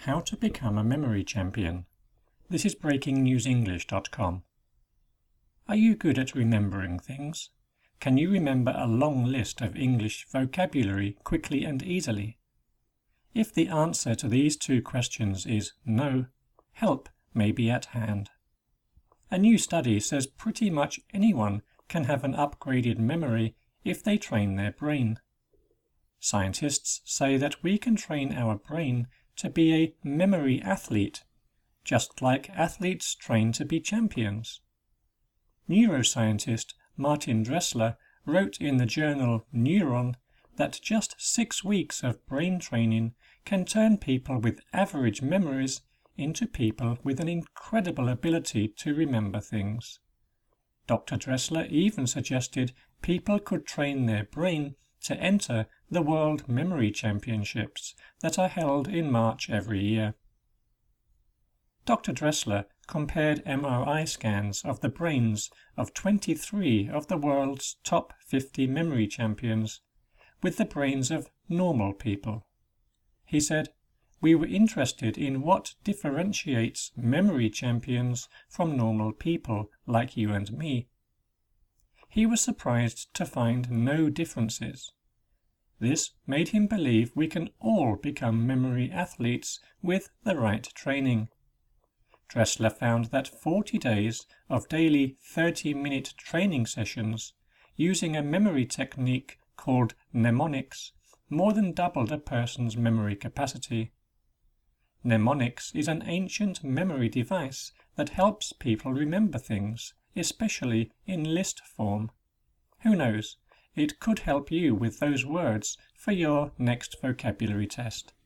How to become a memory champion. This is breakingnewsenglish.com. Are you good at remembering things? Can you remember a long list of English vocabulary quickly and easily? If the answer to these two questions is no, help may be at hand. A new study says pretty much anyone can have an upgraded memory if they train their brain. Scientists say that we can train our brain to be a memory athlete, just like athletes train to be champions. Neuroscientist Martin Dressler wrote in the journal Neuron that just 6 weeks of brain training can turn people with average memories into people with an incredible ability to remember things. Dr. Dressler even suggested people could train their brain to enter the World Memory Championships that are held in March every year. Dr. Dressler compared MRI scans of the brains of 23 of the world's top 50 memory champions with the brains of normal people. He said, "We were interested in what differentiates memory champions from normal people like you and me." He was surprised to find no differences. This made him believe we can all become memory athletes with the right training. Dressler found that 40 days of daily 30-minute training sessions using a memory technique called mnemonics more than doubled a person's memory capacity. Mnemonics is an ancient memory device that helps people remember things, especially in list form. Who knows, it could help you with those words for your next vocabulary test.